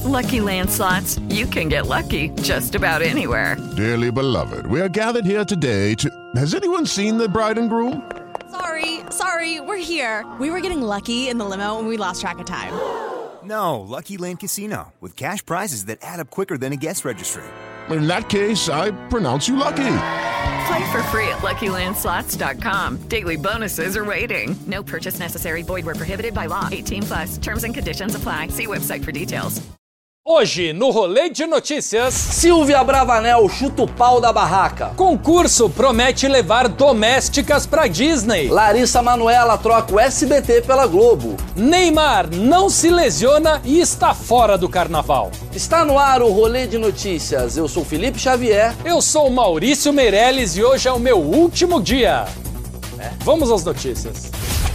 Lucky Land Slots, you can get lucky just about anywhere. Dearly beloved, we are gathered here today to... Has anyone seen the bride and groom? Sorry, we're here. We were getting lucky in the limo and we lost track of time. No, Lucky Land Casino, with cash prizes that add up quicker than a guest registry. In that case, I pronounce you lucky. Play for free at LuckyLandSlots.com. Daily bonuses are waiting. No purchase necessary. Void where prohibited by law. 18+. Terms and conditions apply. See website for details. Hoje, no Rolê de Notícias... Silvia Bravanel chuta o pau da barraca. Concurso promete levar domésticas pra Disney. Larissa Manoela troca o SBT pela Globo. Neymar não se lesiona e está fora do carnaval. Está no ar o Rolê de Notícias. Eu sou Felipe Xavier. Eu sou Maurício Meirelles e hoje é o meu último dia. Vamos às notícias.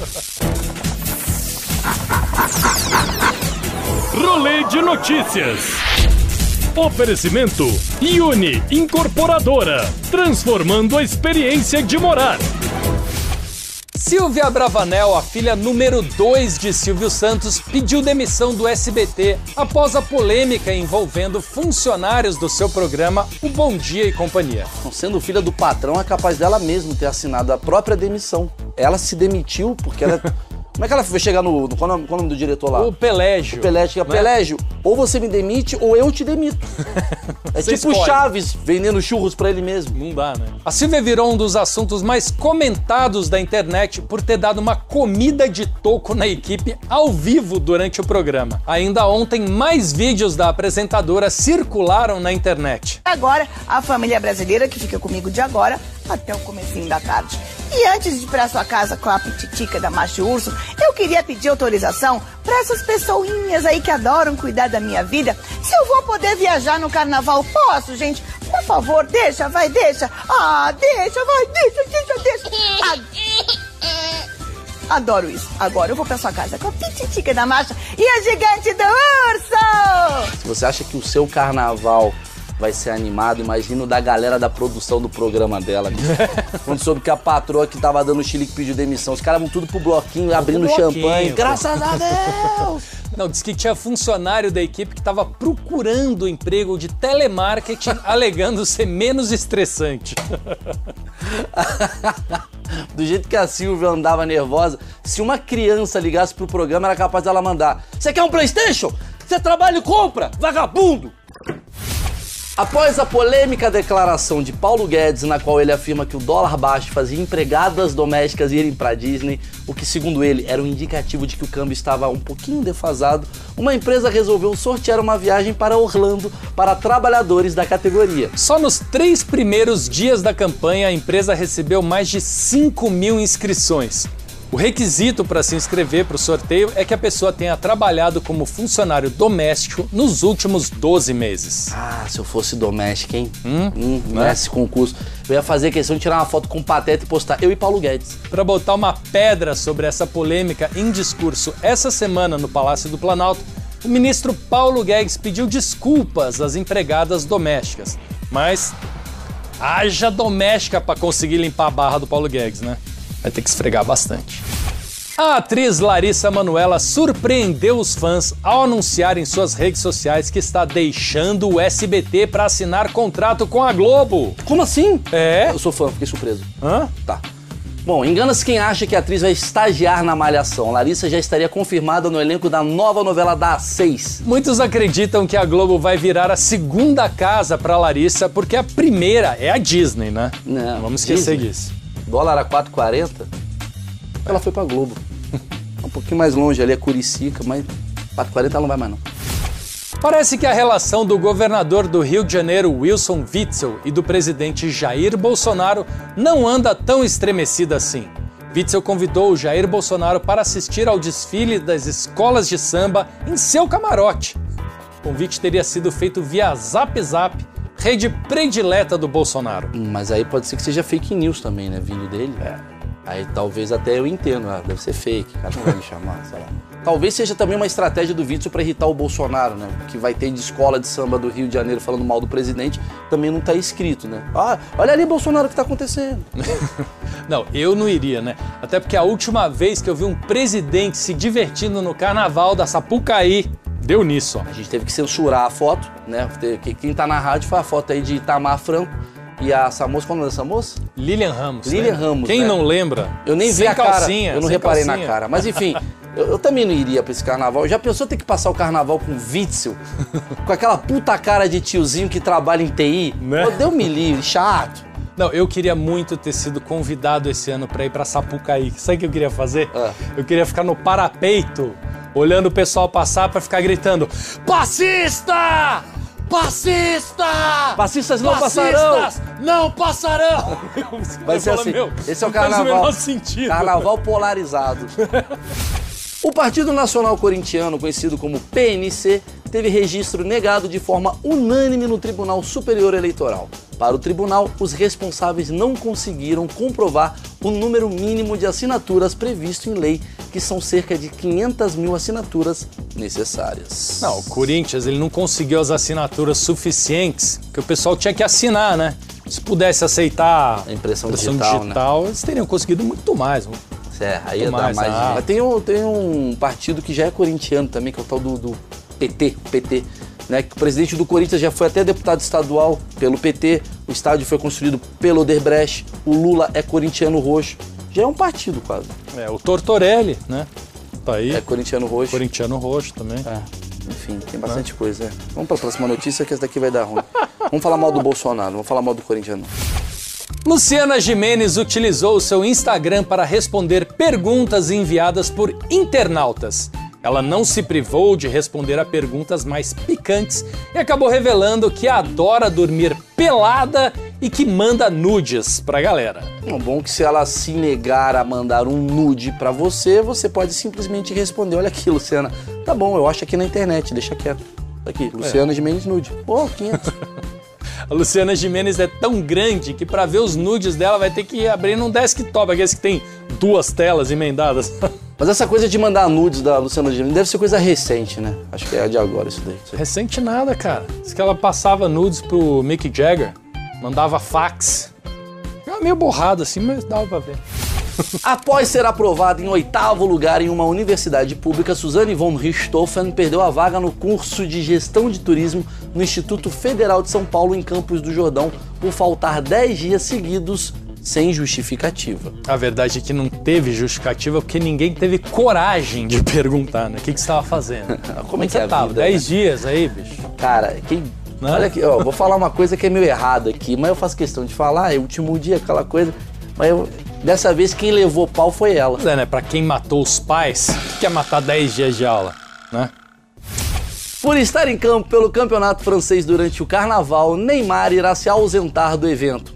Rolê de Notícias. Oferecimento Uni Incorporadora, transformando a experiência de morar. Silvia Bravanel, a filha número 2 de Silvio Santos, pediu demissão do SBT após a polêmica envolvendo funcionários do seu programa O Bom Dia e Companhia. Sendo filha do patrão, é capaz dela mesmo ter assinado a própria demissão. Ela se demitiu porque ela... Como é que ela foi chegar no... Qual é o nome do diretor lá? O Pelégio. O Pelégio. Né? Pelégio, ou você me demite ou eu te demito. É Você tipo escolhe. Chaves vendendo churros pra ele mesmo. Não dá, né? A Silvia virou um dos assuntos mais comentados da internet por ter dado uma comida de toco na equipe ao vivo durante o programa. Ainda ontem, mais vídeos da apresentadora circularam na internet. Agora, a família brasileira que fica comigo de agora até o comecinho da tarde. E antes de ir para sua casa com a pititica da Macho Urso, eu queria pedir autorização para essas pessoinhas aí que adoram cuidar da minha vida. Se eu vou poder viajar no carnaval, posso, gente? Por favor, deixa. Ah, deixa. Adoro isso. Agora eu vou para sua casa com a pititica da Macha e a gigante do urso! Se você acha que o seu carnaval vai ser animado, imagina o da galera da produção do programa dela. Quando soube que a patroa que tava dando o chile que pediu demissão, os caras vão tudo pro bloquinho, abrindo champanhe. Graças a Deus! Não, disse que tinha funcionário da equipe que estava procurando emprego de telemarketing, alegando ser menos estressante. Do jeito que a Silvia andava nervosa, se uma criança ligasse pro programa, era capaz dela mandar: "Você quer um PlayStation? Você trabalha e compra, vagabundo!" Após a polêmica declaração de Paulo Guedes, na qual ele afirma que o dólar baixo fazia empregadas domésticas irem para Disney, o que segundo ele era um indicativo de que o câmbio estava um pouquinho defasado, uma empresa resolveu sortear uma viagem para Orlando para trabalhadores da categoria. Só nos 3 primeiros dias da campanha, a empresa recebeu mais de 5.000 inscrições. O requisito para se inscrever para o sorteio é que a pessoa tenha trabalhado como funcionário doméstico nos últimos 12 meses. Ah, se eu fosse doméstico, hein? Nesse concurso. Eu ia fazer questão de tirar uma foto com o Pateta e postar eu e Paulo Guedes. Para botar uma pedra sobre essa polêmica em discurso essa semana no Palácio do Planalto, o ministro Paulo Guedes pediu desculpas às empregadas domésticas. Mas haja doméstica para conseguir limpar a barra do Paulo Guedes, né? Vai ter que esfregar bastante. A atriz Larissa Manoela surpreendeu os fãs ao anunciar em suas redes sociais que está deixando o SBT para assinar contrato com a Globo. Como assim? É? Eu sou fã, fiquei surpreso. Hã? Tá. Bom, engana-se quem acha que a atriz vai estagiar na Malhação. Larissa já estaria confirmada no elenco da nova novela das 6. Muitos acreditam que a Globo vai virar a segunda casa para Larissa, porque a primeira é a Disney, né? Não, vamos esquecer Disney. disso. Dólar a 4,40, ela foi pra Globo. Um pouquinho mais longe, ali é Curicica, mas 4,40 ela não vai mais não. Parece que a relação do governador do Rio de Janeiro, Wilson Witzel, e do presidente Jair Bolsonaro não anda tão estremecida assim. Witzel convidou o Jair Bolsonaro para assistir ao desfile das escolas de samba em seu camarote. O convite teria sido feito via Zap Zap, rede predileta do Bolsonaro. Mas aí pode ser que seja fake news também, né? Vindo dele. Aí talvez até eu entendo, deve ser fake, o cara não vai me chamar, sei lá. Talvez seja também uma estratégia do Witzel para irritar o Bolsonaro, né? Que vai ter de escola de samba do Rio de Janeiro falando mal do presidente, também não tá escrito, né? Ah, olha ali, Bolsonaro, o que tá acontecendo? Não, eu não iria, né? Até porque a última vez que eu vi um presidente se divertindo no carnaval da Sapucaí, Deu nisso, ó. A gente teve que censurar a foto, né? Quem tá na rádio foi a foto aí de Itamar Franco e essa moça, qual é o nome dessa moça? Lilian Ramos. Lilian Ramos, Quem né? não lembra? Eu nem vi a calcinha, cara, eu não reparei na cara. Mas enfim, eu também não iria pra esse carnaval. Já pensou ter que passar o carnaval com Witzel? Com aquela puta cara de tiozinho que trabalha em TI? Né? Pô, Deus me livre, chato. Não, eu queria muito ter sido convidado esse ano pra ir pra Sapucaí. Sabe o que eu queria fazer? Eu queria ficar no parapeito, olhando o pessoal passar pra ficar gritando: Passista! Passista! Passistas não passarão! Não passarão! Vai ser assim, esse é o carnaval. Não faz o menor sentido. Carnaval polarizado. O Partido Nacional Corintiano, conhecido como PNC, teve registro negado de forma unânime no Tribunal Superior Eleitoral. Para o tribunal, os responsáveis não conseguiram comprovar o número mínimo de assinaturas previsto em lei, que são cerca de 500 mil assinaturas necessárias. Não, o Corinthians ele não conseguiu as assinaturas suficientes, que o pessoal tinha que assinar, né? Se pudesse aceitar a impressão digital, né? Eles teriam conseguido muito mais. Aí ia dar mais. Mas tem um partido que já é corintiano também, que é o tal do PT, né? Que o presidente do Corinthians já foi até deputado estadual pelo PT, o estádio foi construído pelo Odebrecht, o Lula é corintiano roxo. Já é um partido quase. O Tortorelli, né? Tá aí. É corintiano roxo. Corintiano roxo também. Enfim, tem bastante coisa, né? Vamos para a próxima notícia, que essa daqui vai dar ruim. Vamos falar mal do Bolsonaro, não vamos falar mal do corintiano. Luciana Gimenez utilizou o seu Instagram para responder perguntas enviadas por internautas. Ela não se privou de responder a perguntas mais picantes e acabou revelando que adora dormir pelada e que manda nudes pra galera. É bom que se ela se negar a mandar um nude pra você, você pode simplesmente responder: olha aqui, Luciana, tá bom, eu acho aqui na internet, deixa quieto. Aqui, Luciana Gimenez nude. Pô, 500. A Luciana Gimenez é tão grande que pra ver os nudes dela vai ter que abrir num desktop, aqueles que tem 2 telas emendadas. Mas essa coisa de mandar nudes da Luciana Gimenez deve ser coisa recente, né? Acho que é de agora isso daí. Recente nada, cara. Diz que ela passava nudes pro Mick Jagger, mandava fax. Ficava meio borrado assim, mas dava pra ver. Após ser aprovada em 8º lugar em uma universidade pública, Suzane von Richthofen perdeu a vaga no curso de Gestão de Turismo no Instituto Federal de São Paulo, em Campos do Jordão, por faltar 10 dias seguidos sem justificativa. A verdade é que não teve justificativa porque ninguém teve coragem de perguntar, né? O que você estava fazendo? Como é que você tava? 10 dias aí, bicho. Cara, olha aqui, ó, vou falar uma coisa que é meio errada aqui, mas eu faço questão de falar, é o último dia, aquela coisa, mas dessa vez quem levou pau foi ela. Pois é, né? Pra quem matou os pais, o que é matar 10 dias de aula, né? Por estar em campo pelo campeonato francês durante o carnaval, Neymar irá se ausentar do evento.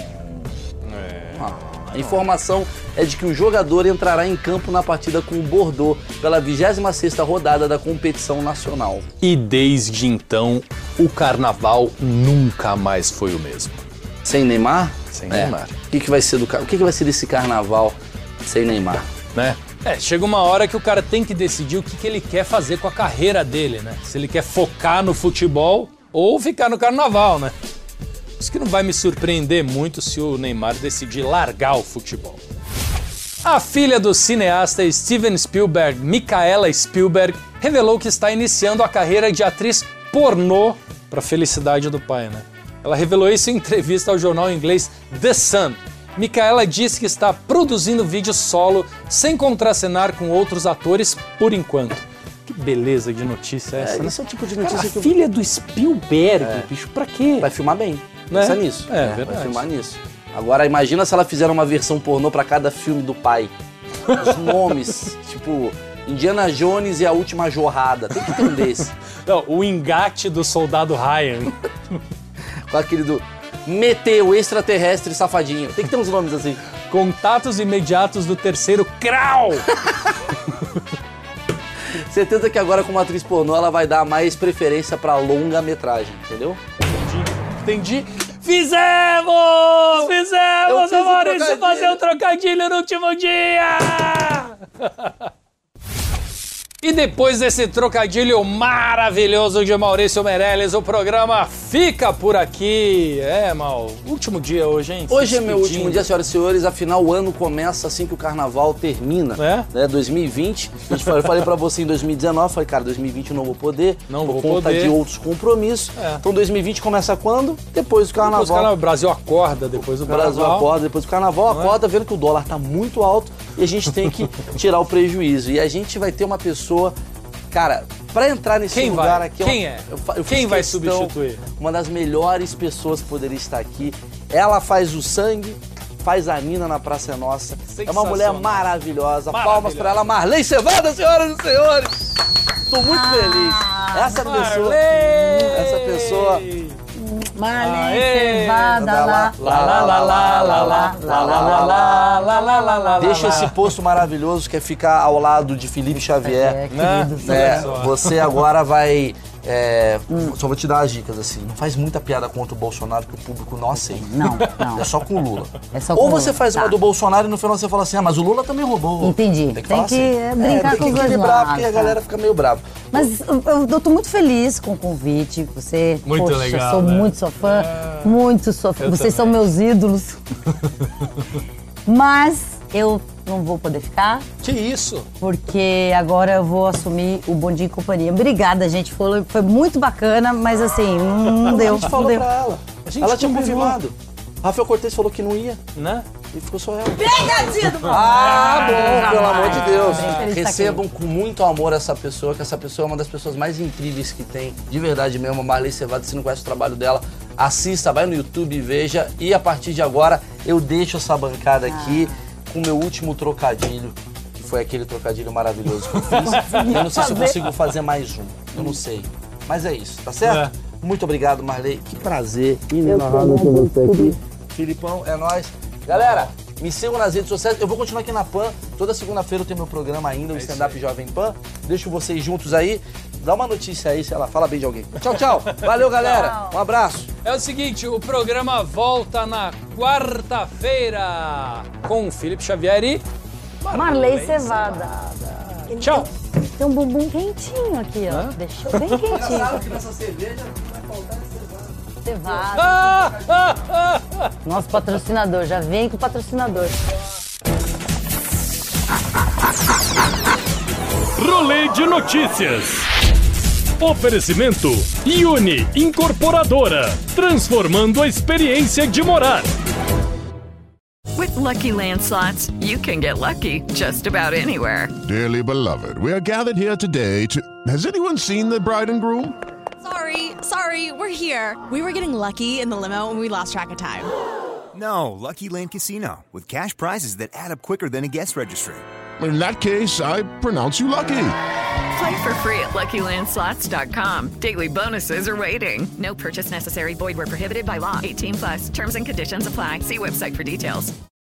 A informação é de que o jogador entrará em campo na partida com o Bordeaux pela 26ª rodada da competição nacional. E desde então, o carnaval nunca mais foi o mesmo. Sem Neymar? Sem Neymar. O que vai ser desse carnaval sem Neymar? Né? Chega uma hora que o cara tem que decidir o que ele quer fazer com a carreira dele, né? Se ele quer focar no futebol ou ficar no carnaval, né? Isso que não vai me surpreender muito se o Neymar decidir largar o futebol. A filha do cineasta Steven Spielberg, Micaela Spielberg, revelou que está iniciando a carreira de atriz pornô para a felicidade do pai, né? Ela revelou isso em entrevista ao jornal inglês The Sun. Micaela disse que está produzindo vídeo solo sem contracenar com outros atores por enquanto. Que beleza de notícia essa, né? Esse é o tipo de notícia que... filha do Spielberg, bicho, pra quê? Vai filmar bem. Né? Pensa nisso. Verdade. Vai filmar nisso. Agora, imagina se ela fizer uma versão pornô pra cada filme do pai. Os nomes, tipo... Indiana Jones e a Última Jorrada. Tem que ter um desse. Não, o engate do soldado Ryan. Com aquele do Meteu, extraterrestre, safadinho. Tem que ter uns nomes assim. Contatos imediatos do terceiro grau. Certeza que agora, como atriz pornô, ela vai dar mais preferência pra longa-metragem, entendeu? Entendi. Fizemos, o Maurício fazer um trocadilho no último dia! E depois desse trocadilho maravilhoso de Maurício Meirelles, o programa fica por aqui. Mal, último dia hoje, hein? Hoje é meu último dia, senhoras e senhores. Afinal, o ano começa assim que o carnaval termina. Né? 2020. Eu falei pra você em 2019, falei, cara, 2020 eu não vou poder. Por conta de outros compromissos. Então 2020 começa quando? Depois do carnaval. O Brasil acorda depois do carnaval. O Brasil acorda depois do carnaval, acorda vendo que o dólar tá muito alto e a gente tem que tirar o prejuízo. E a gente vai ter uma pessoa, cara, pra entrar nesse lugar aqui... Quem vai substituir? Uma das melhores pessoas que poderia estar aqui. Ela faz o sangue, faz a Nina na Praça é Nossa. É uma mulher maravilhosa. Palmas pra ela, Marley Cevada, senhoras e senhores. Tô muito feliz. Essa pessoa... Marley Cevada, Deixa esse posto maravilhoso que é ficar ao lado de Felipe Xavier. Você agora vai... só vou te dar as dicas, assim. Não faz muita piada contra o Bolsonaro que o público não aceita. Não. É só com o Lula. Ou você faz uma do Bolsonaro e no final você fala assim, mas o Lula também roubou. Entendi. Tem que brincar com os dois lados. Tem que equilibrar, porque a galera fica meio brava. Mas eu tô muito feliz com o convite. Você, muito legal, sou muito sua fã. Muito sua fã. Vocês são meus ídolos. Mas eu não vou poder ficar. Que isso? Porque agora eu vou assumir o Bom Dia e Companhia. Obrigada, gente. Foi muito bacana, mas assim, não deu. A gente falou pra ela. Ela tinha confirmado. Rafael Cortez falou que não ia. Né? E ficou só ela. Pegadinha do bom, pelo amor de Deus. Recebam com muito amor essa pessoa, que essa pessoa é uma das pessoas mais incríveis que tem. De verdade mesmo, a Marley Cevada, se não conhece o trabalho dela, assista, vai no YouTube e veja. E a partir de agora, eu deixo essa bancada aqui com o meu último trocadilho, que foi aquele trocadilho maravilhoso que eu fiz. Eu não sei se eu consigo fazer mais um. Eu não sei. Mas é isso, tá certo? Muito obrigado, Marley. Que prazer inenarrável ter você aqui. Filipão, é nóis. Galera, me sigam nas redes sociais. Eu vou continuar aqui na PAN. Toda segunda-feira eu tenho meu programa ainda, o Stand-Up Jovem Pan. Deixo vocês juntos aí. Dá uma notícia aí, sei lá, fala bem de alguém. Tchau, tchau. Valeu, galera. Um abraço. É o seguinte, o programa volta na quarta-feira com o Felipe Xavier e... Marley Cevada. Tchau. Tem um bumbum quentinho aqui, ó. Deixou bem quentinho. Sabe que nessa cerveja vai faltar Cevada. Nosso patrocinador, já vem com o patrocinador. Rolê de notícias. Oferecimento Uni Incorporadora, transformando a experiência de morar. With Lucky Land Slots, you can get lucky just about anywhere. Dearly beloved, we are gathered here today to... Has anyone seen the bride and groom? Sorry, we're here. We were getting lucky in the limo and we lost track of time. No, Lucky Land Casino, with cash prizes that add up quicker than a guest registry. In that case, I pronounce you lucky. Play for free at LuckyLandSlots.com. Daily bonuses are waiting. No purchase necessary. Void where prohibited by law. 18+. Terms and conditions apply. See website for details.